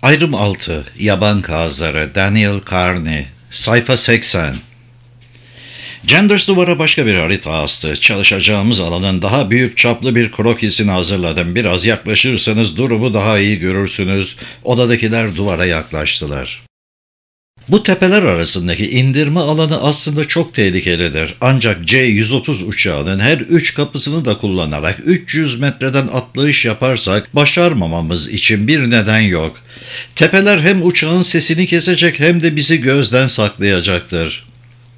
Ayrım 6. Yaban Kazları, Daniel Carney. Sayfa 80. Genders duvara başka bir harita astı. Çalışacağımız alanın daha büyük çaplı bir krokisini hazırladım. Biraz yaklaşırsanız durumu daha iyi görürsünüz. Odadakiler duvara yaklaştılar. Bu tepeler arasındaki indirme alanı aslında çok tehlikelidir. Ancak C-130 uçağının her 3 kapısını da kullanarak 300 metreden atlayış yaparsak başarmamamız için bir neden yok. Tepeler hem uçağın sesini kesecek hem de bizi gözden saklayacaktır.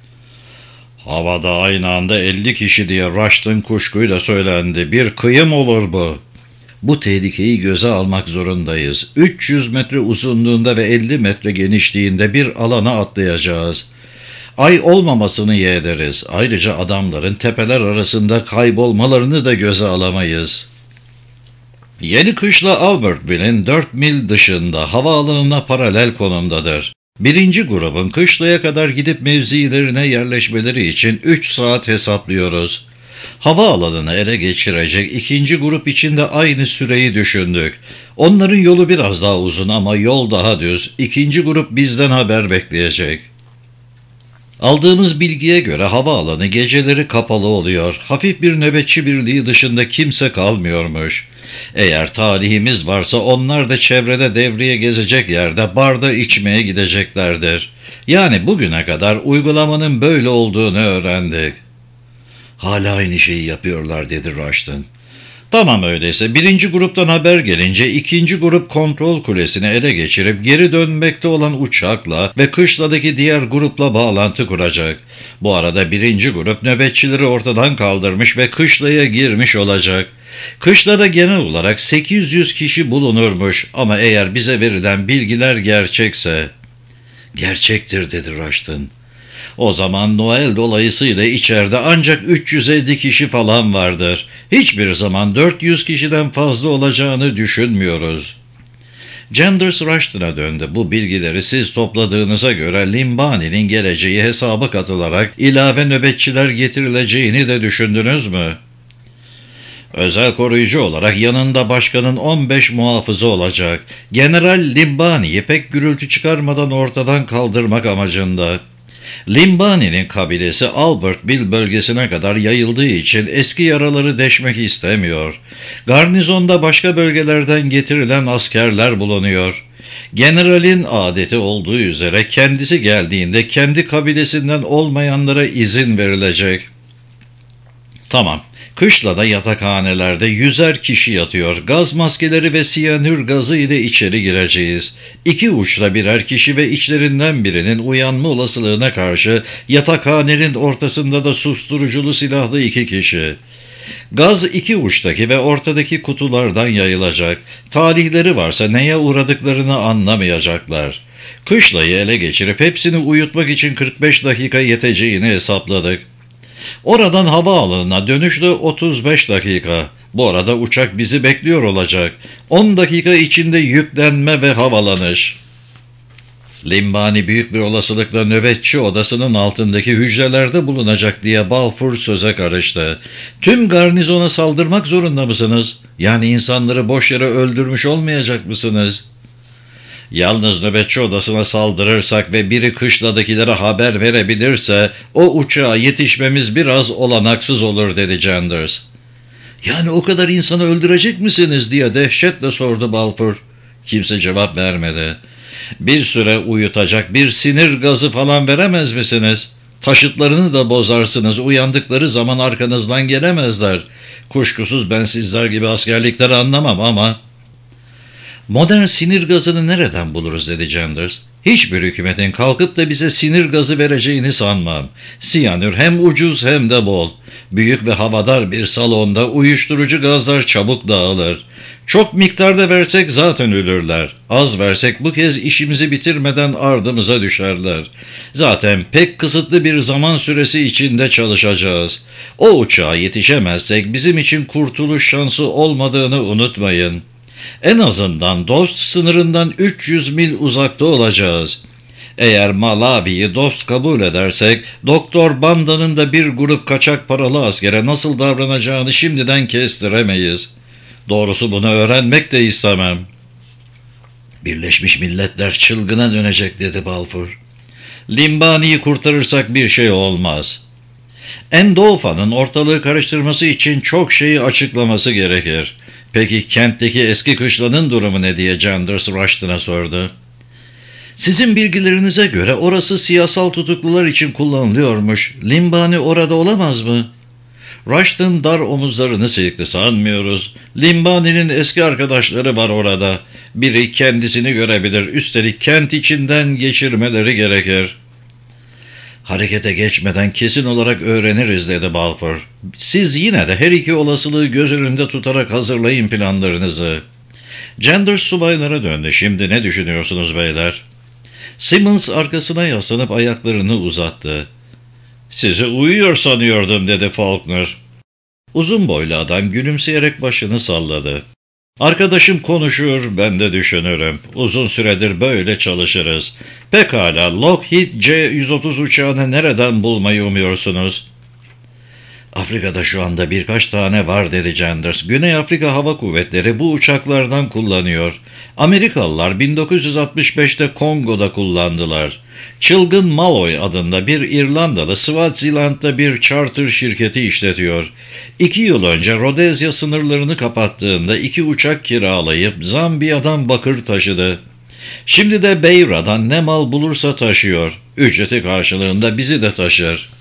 Havada aynı anda 50 kişi diye Rushton kuşkuyla söylendi. Bir kıyım olur bu. Bu tehlikeyi göze almak zorundayız. 300 metre uzunluğunda ve 50 metre genişliğinde bir alana atlayacağız. Ay olmamasını yeğleriz. Ayrıca adamların tepeler arasında kaybolmalarını da göze alamayız. Yeni kışla Albertville'in 4 mil dışında havaalanına paralel konumdadır. Birinci grubun kışlaya kadar gidip mevzilerine yerleşmeleri için 3 saat hesaplıyoruz. Havaalanını ele geçirecek ikinci grup için de aynı süreyi düşündük. Onların yolu biraz daha uzun ama yol daha düz. İkinci grup bizden haber bekleyecek. Aldığımız bilgiye göre havaalanı geceleri kapalı oluyor. Hafif bir nöbetçi birliği dışında kimse kalmıyormuş. Eğer talihimiz varsa onlar da çevrede devriye gezecek yerde barda içmeye gideceklerdir. Yani bugüne kadar uygulamanın böyle olduğunu öğrendik. Hala aynı şeyi yapıyorlar dedi Rushton. Tamam öyleyse birinci gruptan haber gelince ikinci grup kontrol kulesini ele geçirip geri dönmekte olan uçakla ve kışladaki diğer grupla bağlantı kuracak. Bu arada birinci grup nöbetçileri ortadan kaldırmış ve kışlaya girmiş olacak. Kışlada genel olarak 800 kişi bulunurmuş ama eğer bize verilen bilgiler gerçekse... Gerçektir dedi Rushton. O zaman Noel dolayısıyla içeride ancak 350 kişi falan vardır. Hiçbir zaman 400 kişiden fazla olacağını düşünmüyoruz. Genders Rushton'a döndü. Bu bilgileri siz topladığınıza göre Limbani'nin geleceği hesaba katılarak ilave nöbetçiler getirileceğini de düşündünüz mü? Özel koruyucu olarak yanında başkanın 15 muhafızı olacak. General Limbani'yi pek gürültü çıkarmadan ortadan kaldırmak amacında. Limbani'nin kabilesi Albertville bölgesine kadar yayıldığı için eski yaraları deşmek istemiyor. Garnizonda başka bölgelerden getirilen askerler bulunuyor. Generalin adeti olduğu üzere kendisi geldiğinde kendi kabilesinden olmayanlara izin verilecek. Tamam. Kışlada yatakhanelerde 100'er kişi yatıyor. Gaz maskeleri ve siyanür gazı ile içeri gireceğiz. 2 uçta birer kişi ve içlerinden birinin uyanma olasılığına karşı yatakhanenin ortasında da susturuculu silahlı 2 kişi. Gaz 2 uçtaki ve ortadaki kutulardan yayılacak. Talihleri varsa neye uğradıklarını anlamayacaklar. Kışlayı ele geçirip hepsini uyutmak için 45 dakika yeteceğini hesapladık. Oradan havaalanına dönüşte 35 dakika. Bu arada uçak bizi bekliyor olacak. 10 dakika içinde yüklenme ve havalanış. Limbani büyük bir olasılıkla nöbetçi odasının altındaki hücrelerde bulunacak diye Balfour söze karıştı. Tüm garnizona saldırmak zorunda mısınız? Yani insanları boş yere öldürmüş olmayacak mısınız? Yalnız nöbetçi odasına saldırırsak ve biri kışladakilere haber verebilirse o uçağa yetişmemiz biraz olanaksız olur dedi Genders. Yani o kadar insanı öldürecek misiniz diye dehşetle sordu Balfour. Kimse cevap vermedi. Bir süre uyutacak bir sinir gazı falan veremez misiniz? Taşıtlarını da bozarsınız, uyandıkları zaman arkanızdan gelemezler. Kuşkusuz ben sizler gibi askerlikleri anlamam ama... Modern sinir gazını nereden buluruz dedi Genders. Hiçbir hükümetin kalkıp da bize sinir gazı vereceğini sanmam. Siyanür hem ucuz hem de bol. Büyük ve havadar bir salonda uyuşturucu gazlar çabuk dağılır. Çok miktarda versek zaten ölürler. Az versek bu kez işimizi bitirmeden ardımıza düşerler. Zaten pek kısıtlı bir zaman süresi içinde çalışacağız. O uçağa yetişemezsek bizim için kurtuluş şansı olmadığını unutmayın. En azından dost sınırından 300 mil uzakta olacağız. Eğer Malawi'yi dost kabul edersek, Doktor Banda'nın da bir grup kaçak paralı askere nasıl davranacağını şimdiden kestiremeyiz. Doğrusu bunu öğrenmek de istemem. Birleşmiş Milletler çılgına dönecek dedi Balfour. Limbani'yi kurtarırsak bir şey olmaz. Endofa'nın ortalığı karıştırması için çok şeyi açıklaması gerekir. Peki kentteki eski kışlanın durumu ne diye Chandler Rushton'a sordu. Sizin bilgilerinize göre orası siyasal tutuklular için kullanılıyormuş. Limbani orada olamaz mı? Rushton dar omuzlarını silkti. Sanmıyoruz. Limbani'nin eski arkadaşları var orada. Biri kendisini görebilir. Üstelik kent içinden geçirmeleri gerekir. Harekete geçmeden kesin olarak öğreniriz dedi Balfour. Siz yine de her iki olasılığı göz önünde tutarak hazırlayın planlarınızı. Chandler subaylara döndü. Şimdi ne düşünüyorsunuz beyler? Simmons arkasına yaslanıp ayaklarını uzattı. Sizi uyuyor sanıyordum dedi Faulkner. Uzun boylu adam gülümseyerek başını salladı. Arkadaşım konuşur, ben de düşünürüm. Uzun süredir böyle çalışırız. Pekala, Lockheed C-130 uçağını nereden bulmayı umuyorsunuz? Afrika'da şu anda birkaç tane var dedi Chandler. Güney Afrika Hava Kuvvetleri bu uçaklardan kullanıyor. Amerikalılar 1965'te Kongo'da kullandılar. Çılgın Malloy adında bir İrlandalı Swaziland'da bir charter şirketi işletiyor. 2 yıl önce Rodezya sınırlarını kapattığında 2 uçak kiralayıp Zambiya'dan bakır taşıdı. Şimdi de Beyra'dan ne mal bulursa taşıyor. Ücreti karşılığında bizi de taşır.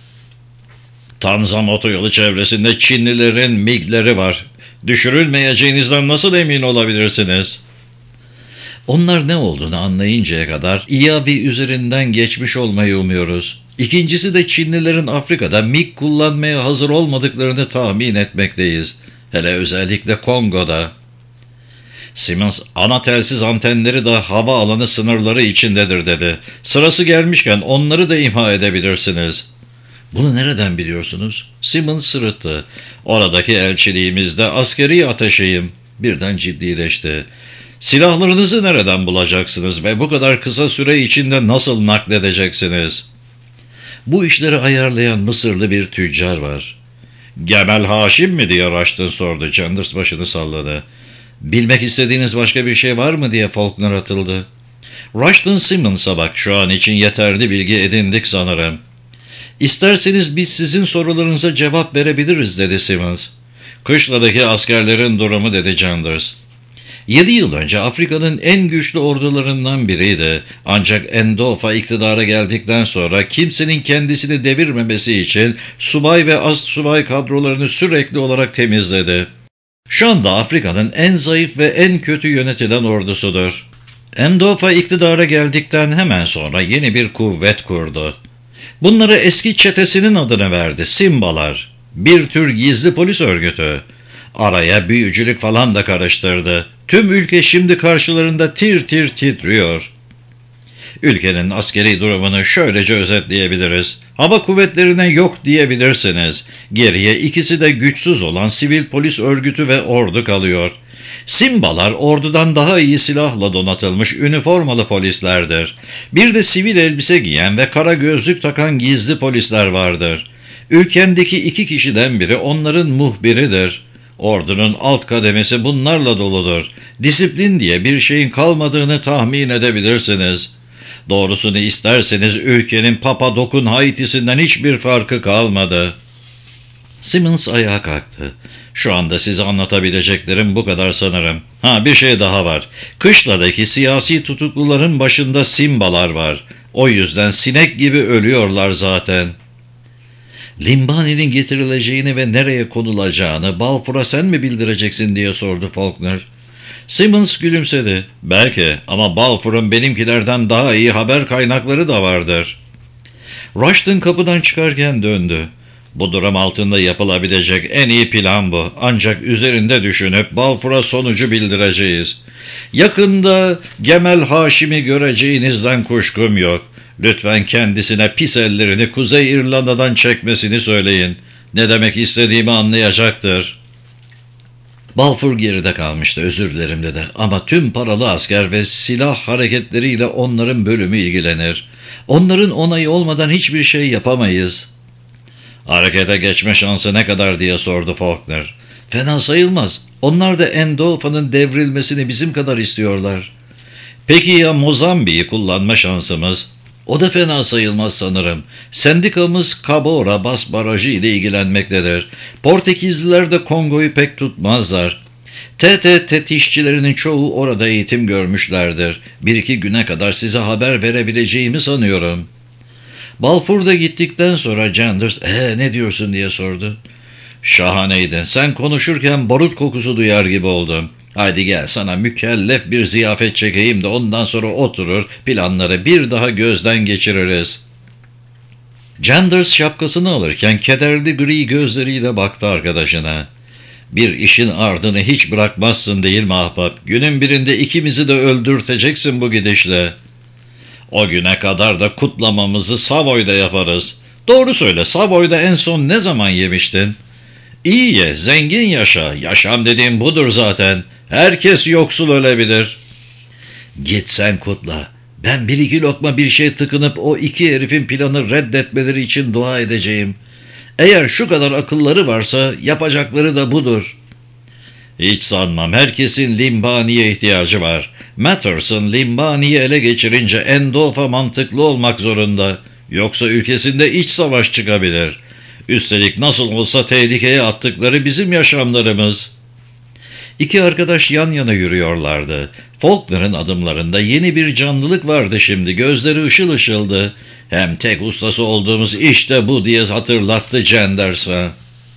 Tanzan otoyolu çevresinde Çinlilerin MiG'leri var. Düşürülmeyeceğinizden nasıl emin olabilirsiniz? Onlar ne olduğunu anlayıncaya kadar İyavi üzerinden geçmiş olmayı umuyoruz. İkincisi de Çinlilerin Afrika'da MiG kullanmaya hazır olmadıklarını tahmin etmekteyiz. Hele özellikle Kongo'da. Simmons, ana telsiz antenleri de hava alanı sınırları içindedir dedi. Sırası gelmişken onları da imha edebilirsiniz. Bunu nereden biliyorsunuz? Simmons sırıttı. Oradaki elçiliğimizde askeri ateşeyim. Birden ciddileşti. Silahlarınızı nereden bulacaksınız ve bu kadar kısa süre içinde nasıl nakledeceksiniz? Bu işleri ayarlayan Mısırlı bir tüccar var. Gemel Haşim mi diye Rushton sordu. Chandler başını salladı. Bilmek istediğiniz başka bir şey var mı diye Faulkner atıldı. Rushton Simmons'a bak, şu an için yeterli bilgi edindik sanırım. İsterseniz biz sizin sorularınıza cevap verebiliriz dedi Simmons. Kışladaki askerlerin durumu dedi Chandler. 7 yıl önce Afrika'nın en güçlü ordularından biriydi. Ancak Endofa iktidara geldikten sonra kimsenin kendisini devirmemesi için subay ve astsubay kadrolarını sürekli olarak temizledi. Şu anda Afrika'nın en zayıf ve en kötü yönetilen ordusudur. Endofa iktidara geldikten hemen sonra yeni bir kuvvet kurdu. Bunlara eski çetesinin adını verdi, Simbalar. Bir tür gizli polis örgütü. Araya büyücülük falan da karıştırdı. Tüm ülke şimdi karşılarında tir tir titriyor. Ülkenin askeri durumunu şöylece özetleyebiliriz. Hava kuvvetlerine yok diyebilirsiniz. Geriye ikisi de güçsüz olan sivil polis örgütü ve ordu kalıyor. Simbalar ordudan daha iyi silahla donatılmış üniformalı polislerdir. Bir de sivil elbise giyen ve kara gözlük takan gizli polisler vardır. Ülkendeki 2 kişiden biri onların muhbiridir. Ordunun alt kademesi bunlarla doludur. Disiplin diye bir şeyin kalmadığını tahmin edebilirsiniz. Doğrusunu isterseniz ülkenin Papadok'un Haiti'sinden hiçbir farkı kalmadı. Simmons ayağa kalktı. Şu anda size anlatabileceklerim bu kadar sanırım. Bir şey daha var. Kışladaki siyasi tutukluların başında Simbalar var. O yüzden sinek gibi ölüyorlar zaten. Limbani'nin getirileceğini ve nereye konulacağını Balfour'a sen mi bildireceksin diye sordu Faulkner. Simmons gülümsedi. Belki, ama Balfour'un benimkilerden daha iyi haber kaynakları da vardır. Rushton kapıdan çıkarken döndü. Bu durum altında yapılabilecek en iyi plan bu. Ancak üzerinde düşünüp Balfour'a sonucu bildireceğiz. Yakında Gemel Haşim'i göreceğinizden kuşkum yok. Lütfen kendisine pis ellerini Kuzey İrlanda'dan çekmesini söyleyin. Ne demek istediğimi anlayacaktır. Balfour geride kalmıştı, özür dilerim dedi. Ama tüm paralı asker ve silah hareketleriyle onların bölümü ilgilenir. Onların onayı olmadan hiçbir şey yapamayız. Harekete geçme şansı ne kadar diye sordu Faulkner. Fena sayılmaz. Onlar da Endofa'nın devrilmesini bizim kadar istiyorlar. Peki ya Mozambik'i kullanma şansımız? O da fena sayılmaz sanırım. Sendikamız Cabora Bas Barajı ile ilgilenmektedir. Portekizliler de Kongo'yu pek tutmazlar. TTT işçilerinin çoğu orada eğitim görmüşlerdir. Bir iki güne kadar size haber verebileceğimi sanıyorum. Balfour'da gittikten sonra Genders, ne diyorsun diye sordu. Şahaneydi. Sen konuşurken barut kokusu duyar gibi oldum. Haydi gel sana mükellef bir ziyafet çekeyim de ondan sonra oturur planları bir daha gözden geçiririz. Genders şapkasını alırken kederli gri gözleriyle baktı arkadaşına. Bir işin ardını hiç bırakmazsın değil mi ahbap? Günün birinde ikimizi de öldürteceksin bu gidişle. O güne kadar da kutlamamızı Savoy'da yaparız. Doğru söyle, Savoy'da en son ne zaman yemiştin? İyi ye, zengin yaşa. Yaşam dediğim budur zaten. Herkes yoksul ölebilir. Git sen kutla. Ben bir iki lokma bir şey tıkınıp o iki herifin planı reddetmeleri için dua edeceğim. Eğer şu kadar akılları varsa yapacakları da budur. Hiç sanmam. Herkesin Limbani'ye ihtiyacı var. Matterson Limbani'yi ele geçirince Endofa mantıklı olmak zorunda. Yoksa ülkesinde iç savaş çıkabilir. Üstelik nasıl olsa tehlikeye attıkları bizim yaşamlarımız. İki arkadaş yan yana yürüyorlardı. Faulkner'ın adımlarında yeni bir canlılık vardı şimdi. Gözleri ışıl ışıldı. Hem tek ustası olduğumuz işte bu diye hatırlattı Genders'a.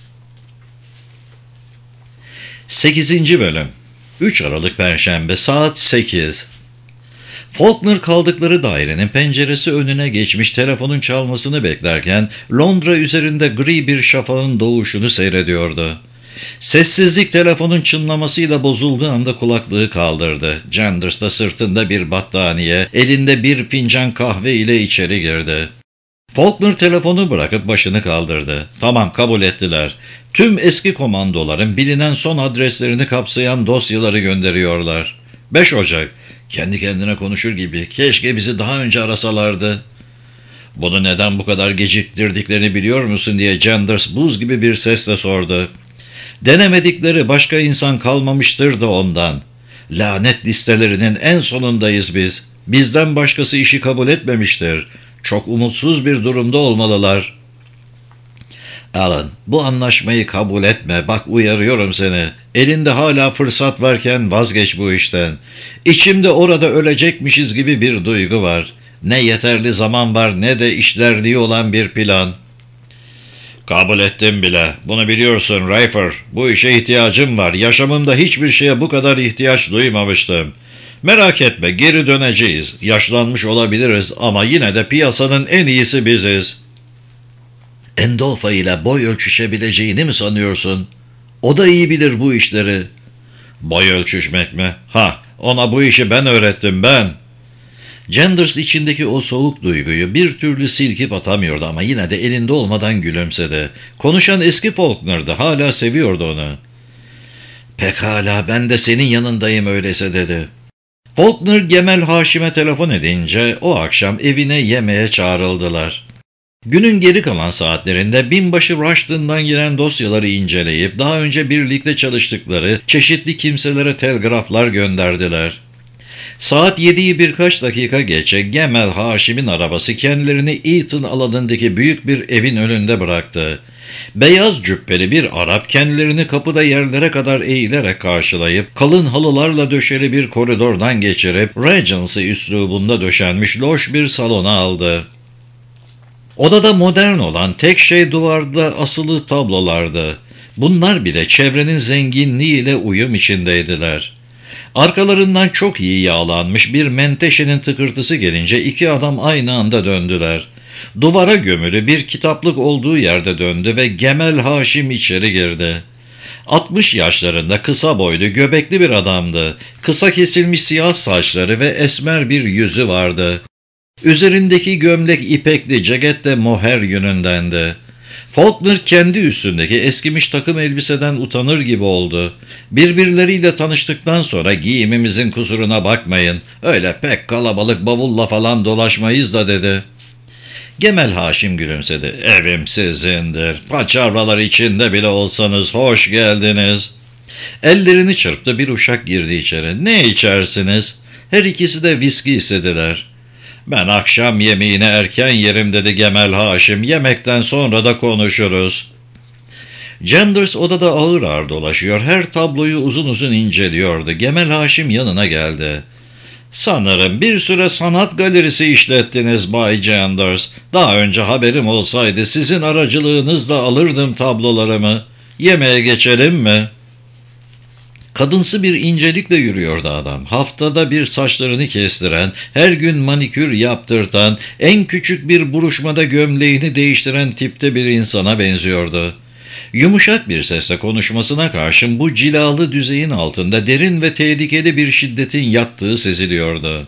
8. Bölüm 3 Aralık Perşembe saat 8. Faulkner kaldıkları dairenin penceresi önüne geçmiş telefonun çalmasını beklerken Londra üzerinde gri bir şafağın doğuşunu seyrediyordu. Sessizlik telefonun çınlamasıyla bozulduğu anda kulaklığı kaldırdı. Genders da sırtında bir battaniye, elinde bir fincan kahve ile içeri girdi. Faulkner telefonu bırakıp başını kaldırdı. Tamam, kabul ettiler. Tüm eski komandoların bilinen son adreslerini kapsayan dosyaları gönderiyorlar. 5 Ocak. Kendi kendine konuşur gibi. Keşke bizi daha önce arasalardı. Bunu neden bu kadar geciktirdiklerini biliyor musun diye Genders buz gibi bir sesle sordu. Denemedikleri başka insan kalmamıştır da ondan. Lanet listelerinin en sonundayız biz. Bizden başkası işi kabul etmemiştir. Çok umutsuz bir durumda olmalılar. Alan, bu anlaşmayı kabul etme. Bak, uyarıyorum seni. Elinde hala fırsat varken vazgeç bu işten. İçimde orada ölecekmişiz gibi bir duygu var. Ne yeterli zaman var ne de işlerliği olan bir plan. Kabul ettim bile. Bunu biliyorsun Rayfer. Bu işe ihtiyacım var. Yaşamımda hiçbir şeye bu kadar ihtiyaç duymamıştım. Merak etme, geri döneceğiz. Yaşlanmış olabiliriz ama yine de piyasanın en iyisi biziz. Endofa ile boy ölçüşebileceğini mi sanıyorsun? O da iyi bilir bu işleri. Boy ölçüşmek mi? Ona bu işi ben öğrettim, ben. Genders içindeki o soğuk duyguyu bir türlü silkip atamıyordu ama yine de elinde olmadan gülümsedi. Konuşan eski Faulkner'dı, hala seviyordu onu. Pekala, ben de senin yanındayım öyleyse dedi. Faulkner Gemel Haşim'e telefon edince o akşam evine yemeğe çağrıldılar. Günün geri kalan saatlerinde binbaşı Rushton'dan gelen dosyaları inceleyip daha önce birlikte çalıştıkları çeşitli kimselere telgraflar gönderdiler. Saat 7'yi birkaç dakika geçe Gemel Haşim'in arabası kendilerini Eaton alanındaki büyük bir evin önünde bıraktı. Beyaz cübbeli bir Arap kendilerini kapıda yerlere kadar eğilerek karşılayıp kalın halılarla döşeli bir koridordan geçirip Regency üslubunda döşenmiş loş bir salona aldı. Odada modern olan tek şey duvarda asılı tablolardı. Bunlar bile çevrenin zenginliğiyle uyum içindeydiler. Arkalarından çok iyi yağlanmış bir menteşenin tıkırtısı gelince iki adam aynı anda döndüler. Duvara gömülü bir kitaplık olduğu yerde döndü ve Gemel Haşim içeri girdi. 60 yaşlarında kısa boylu, göbekli bir adamdı. Kısa kesilmiş siyah saçları ve esmer bir yüzü vardı. Üzerindeki gömlek ipekli, ceket de moher yünündendi. Faulkner kendi üstündeki eskimiş takım elbiseden utanır gibi oldu. Birbirleriyle tanıştıktan sonra giyimimizin kusuruna bakmayın. Öyle pek kalabalık bavulla falan dolaşmayız da dedi. Gemel Haşim gülümsedi. Evim sizindir. Paçavralar içinde bile olsanız hoş geldiniz. Ellerini çırptı, bir uşak girdi içeri. Ne içersiniz? Her ikisi de viski istediler. "Ben akşam yemeğini erken yerim," dedi Gemel Haşim. "Yemekten sonra da konuşuruz." Genders odada ağır ağır dolaşıyor. Her tabloyu uzun uzun inceliyordu. Gemel Haşim yanına geldi. "Sanırım bir süre sanat galerisi işlettiniz Bay Genders. Daha önce haberim olsaydı sizin aracılığınızla alırdım tablolarımı. Yemeğe geçelim mi?" Kadınsı bir incelikle yürüyordu adam. Haftada bir saçlarını kestiren, her gün manikür yaptırtan, en küçük bir buruşmada gömleğini değiştiren tipte bir insana benziyordu. Yumuşak bir sesle konuşmasına karşın bu cilalı düzeyin altında derin ve tehlikeli bir şiddetin yattığı seziliyordu.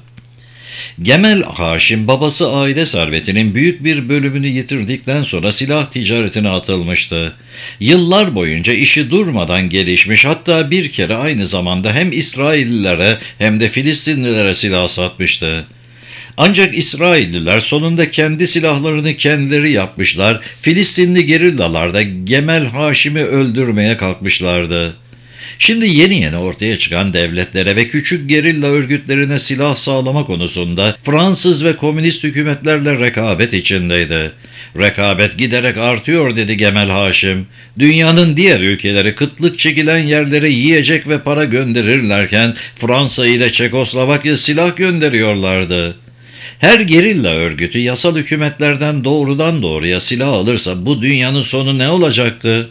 Gemel Haşim babası aile servetinin büyük bir bölümünü yitirdikten sonra silah ticaretine atılmıştı. Yıllar boyunca işi durmadan gelişmiş, hatta bir kere aynı zamanda hem İsraillilere hem de Filistinlilere silah satmıştı. Ancak İsrailliler sonunda kendi silahlarını kendileri yapmışlar, Filistinli gerillalar da Gemel Haşim'i öldürmeye kalkmışlardı. Şimdi yeni yeni ortaya çıkan devletlere ve küçük gerilla örgütlerine silah sağlama konusunda Fransız ve komünist hükümetlerle rekabet içindeydi. "Rekabet giderek artıyor," dedi Gemel Haşim. "Dünyanın diğer ülkeleri kıtlık çekilen yerlere yiyecek ve para gönderirlerken Fransa ile Çekoslovakya silah gönderiyorlardı. Her gerilla örgütü yasal hükümetlerden doğrudan doğruya silah alırsa bu dünyanın sonu ne olacaktı?"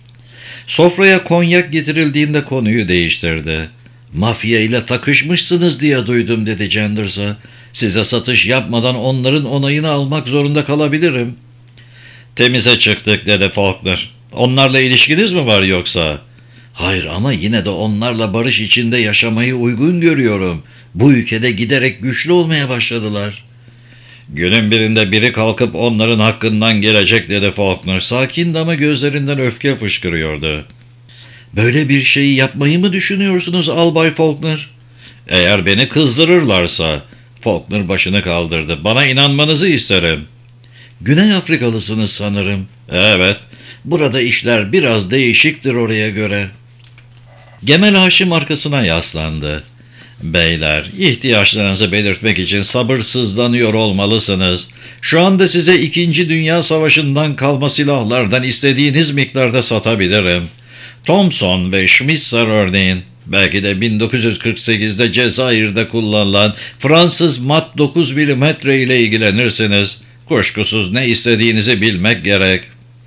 Sofraya konyak getirildiğinde konuyu değiştirdi. "Mafya ile takışmışsınız diye duydum," dedi Genders'a. "Size satış yapmadan onların onayını almak zorunda kalabilirim." "Temize çıktık," dedi Faulkner. "Onlarla ilişkiniz mi var yoksa?" "Hayır, ama yine de onlarla barış içinde yaşamayı uygun görüyorum. Bu ülkede giderek güçlü olmaya başladılar." "Günün birinde biri kalkıp onların hakkından gelecek," dedi Faulkner. Sakindi ama gözlerinden öfke fışkırıyordu. "Böyle bir şeyi yapmayı mı düşünüyorsunuz Albay Faulkner?" "Eğer beni kızdırırlarsa." Faulkner başını kaldırdı. "Bana inanmanızı isterim." "Güney Afrikalısınız sanırım." "Evet." "Burada işler biraz değişiktir oraya göre." Gemel Haşim arkasına yaslandı. "Beyler, ihtiyaçlarınızı belirtmek için sabırsızlanıyor olmalısınız. Şu anda size 2. Dünya Savaşı'ndan kalma silahlardan istediğiniz miktarda satabilirim. Thompson ve Schmitzer örneğin, belki de 1948'de Cezayir'de kullanılan Fransız Mat 9 milimetre ile ilgilenirsiniz. Kuşkusuz ne istediğinizi bilmek gerek."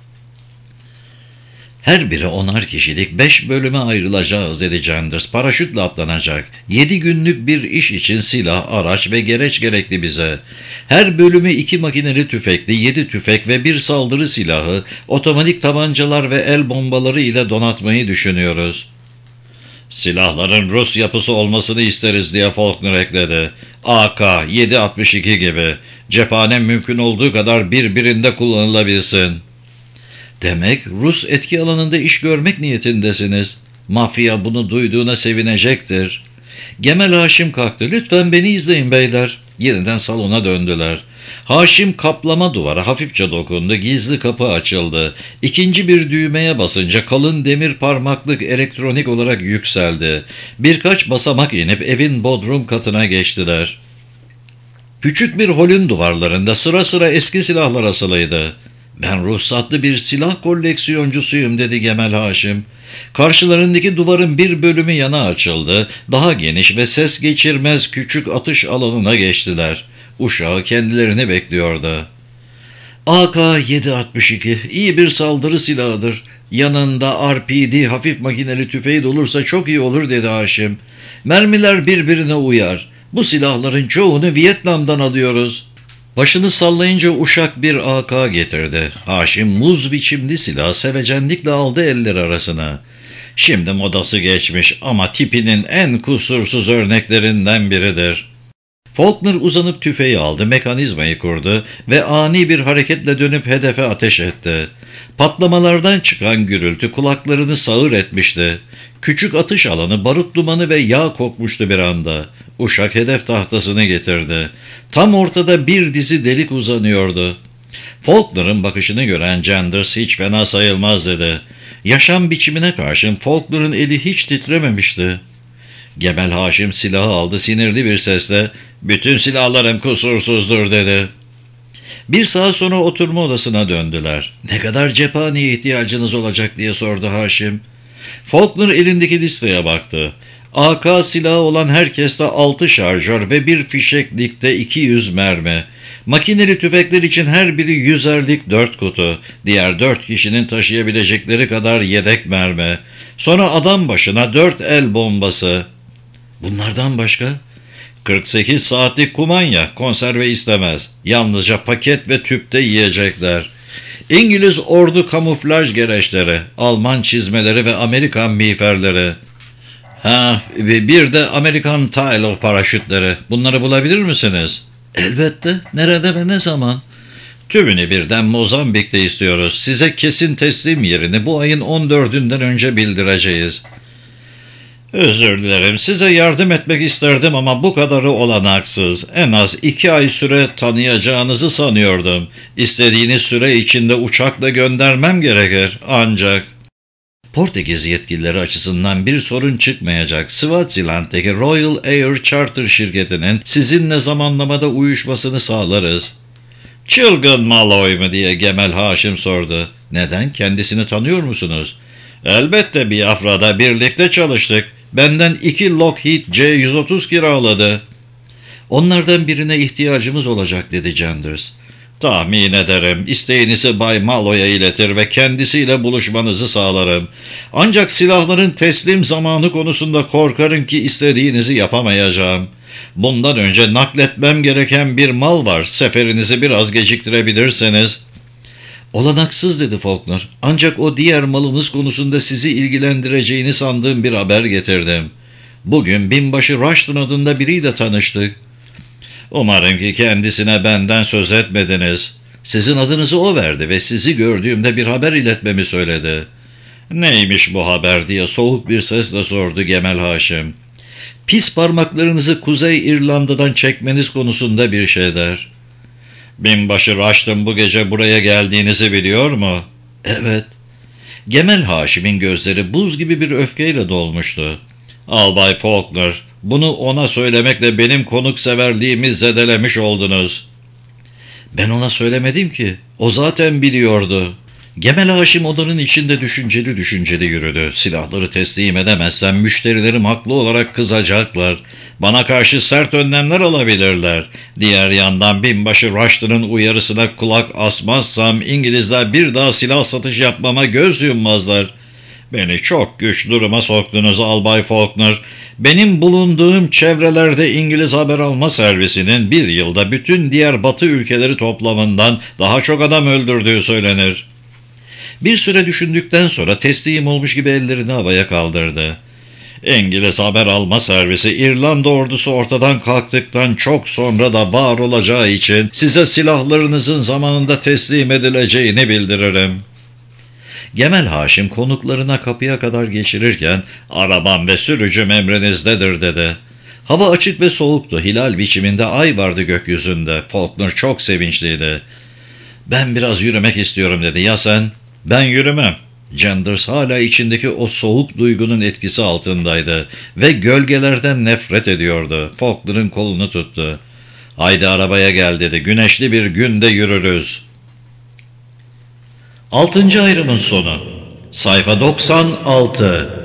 "Her biri 10'ar kişilik 5 bölüme ayrılacağız," dedi Genders. "Paraşütle atlanacak. 7 günlük bir iş için silah, araç ve gereç gerekli bize. Her bölümü 2 makineli tüfekli, 7 tüfek ve 1 saldırı silahı, otomatik tabancalar ve el bombaları ile donatmayı düşünüyoruz." "Silahların Rus yapısı olmasını isteriz," diye Faulkner ekledi. "AK-762 gibi. Cephane mümkün olduğu kadar birbirinde kullanılabilsin." "Demek Rus etki alanında iş görmek niyetindesiniz. Mafya bunu duyduğuna sevinecektir." Gemel Haşim kalktı. "Lütfen beni izleyin beyler." Yeniden salona döndüler. Haşim kaplama duvara hafifçe dokundu. Gizli kapı açıldı. İkinci bir düğmeye basınca kalın demir parmaklık elektronik olarak yükseldi. Birkaç basamak inip evin bodrum katına geçtiler. Küçük bir holün duvarlarında sıra sıra eski silahlar asılıydı. "Ben ruhsatlı bir silah koleksiyoncusuyum," dedi Gemel Haşim. Karşılarındaki duvarın bir bölümü yana açıldı. Daha geniş ve ses geçirmez küçük atış alanına geçtiler. Uşağı kendilerini bekliyordu. "AK-762 iyi bir saldırı silahıdır. Yanında RPD hafif makineli tüfeği olursa çok iyi olur," dedi Haşim. "Mermiler birbirine uyar. Bu silahların çoğunu Vietnam'dan alıyoruz." Başını sallayınca uşak bir AK getirdi. Haşim muz biçimli silahı sevecenlikle aldı eller arasına. "Şimdi modası geçmiş ama tipinin en kusursuz örneklerinden biridir." Faulkner uzanıp tüfeği aldı, mekanizmayı kurdu ve ani bir hareketle dönüp hedefe ateş etti. Patlamalardan çıkan gürültü kulaklarını sağır etmişti. Küçük atış alanı barut dumanı ve yağ kokmuştu bir anda. Uşak hedef tahtasını getirdi. Tam ortada bir dizi delik uzanıyordu. Faulkner'ın bakışını gören Genders "Hiç fena sayılmaz," dedi. Yaşam biçimine karşın Faulkner'ın eli hiç titrememişti. Gemel Haşim silahı aldı, sinirli bir sesle "Bütün silahlarım kusursuzdur" dedi. Bir saat sonra oturma odasına döndüler. "Ne kadar cephaneye ihtiyacınız olacak?" diye sordu Haşim. Faulkner elindeki listeye baktı. AK silahı olan herkeste 6 şarjör ve bir fişeklikte 200 mermi. Makineli tüfekler için her biri 100'erlik 4 kutu. Diğer 4 kişinin taşıyabilecekleri kadar yedek mermi. Sonra adam başına 4 el bombası. Bunlardan başka? 48 saatlik kumanya, konserve istemez. Yalnızca paket ve tüpte yiyecekler. İngiliz ordu kamuflaj gereçleri, Alman çizmeleri ve Amerikan miğferleri. Ve bir de Amerikan Tyler paraşütleri. Bunları bulabilir misiniz? Elbette. Nerede ve ne zaman? Tümünü birden Mozambik'te istiyoruz. Size kesin teslim yerini bu ayın 14'ünden önce bildireceğiz. Özür dilerim. Size yardım etmek isterdim ama bu kadarı olanaksız. En az 2 ay süre tanıyacağınızı sanıyordum. İstediğiniz süre içinde uçakla göndermem gerekir. Ancak... Portekiz yetkilileri açısından bir sorun çıkmayacak. Swaziland'daki Royal Air Charter şirketinin sizinle zamanlamada uyuşmasını sağlarız. Çılgın Malloy mu diye Gemel Haşim sordu. Neden? Kendisini tanıyor musunuz? Elbette, Biafra'da birlikte çalıştık. Benden 2 Lockheed C-130 kiraladı. Onlardan birine ihtiyacımız olacak dedi Genders. Tahmin ederim. İsteğinizi Bay Malloy'a iletir ve kendisiyle buluşmanızı sağlarım. Ancak silahların teslim zamanı konusunda korkarım ki istediğinizi yapamayacağım. Bundan önce nakletmem gereken bir mal var. Seferinizi biraz geciktirebilirseniz. Olanaksız dedi Faulkner. Ancak o diğer malınız konusunda sizi ilgilendireceğini sandığım bir haber getirdim. Bugün binbaşı Rushton adında biriyle tanıştık. Umarım ki kendisine benden söz etmediniz. Sizin adınızı o verdi ve sizi gördüğümde bir haber iletmemi söyledi. Neymiş bu haber diye soğuk bir sesle sordu Gemel Haşim. Pis parmaklarınızı Kuzey İrlanda'dan çekmeniz konusunda bir şeyler. Binbaşı Rushton bu gece buraya geldiğinizi biliyor mu? Evet. Gemel Haşim'in gözleri buz gibi bir öfkeyle dolmuştu. Albay Faulkner, bunu ona söylemekle benim konukseverliğimi zedelemiş oldunuz. Ben ona söylemedim ki. O zaten biliyordu. Gemel Haşim odanın içinde düşünceli yürüdü. Silahları teslim edemezsem müşterilerim haklı olarak kızacaklar. Bana karşı sert önlemler alabilirler. Diğer yandan binbaşı Rushton'ın uyarısına kulak asmazsam İngilizler bir daha silah satış yapmama göz yummazlar. Beni çok güç duruma soktunuz Albay Faulkner. Benim bulunduğum çevrelerde İngiliz haber alma servisinin bir yılda bütün diğer batı ülkeleri toplamından daha çok adam öldürdüğü söylenir. Bir süre düşündükten sonra teslim olmuş gibi ellerini havaya kaldırdı. İngiliz haber alma servisi İrlanda ordusu ortadan kalktıktan çok sonra da var olacağı için size silahlarınızın zamanında teslim edileceğini bildiririm. Gemel Haşim konuklarına kapıya kadar geçirirken arabam ve sürücüm emrinizdedir dedi. Hava açık ve soğuktu. Hilal biçiminde ay vardı gökyüzünde. Faulkner çok sevinçliydi. Ben biraz yürümek istiyorum dedi. Ya sen? Ben yürümem. Genders hala içindeki o soğuk duygunun etkisi altındaydı ve gölgelerden nefret ediyordu. Faulkner'ın kolunu tuttu. Haydi arabaya gel dedi. Güneşli bir günde yürürüz. 6. ayrımın sonu. Sayfa 96.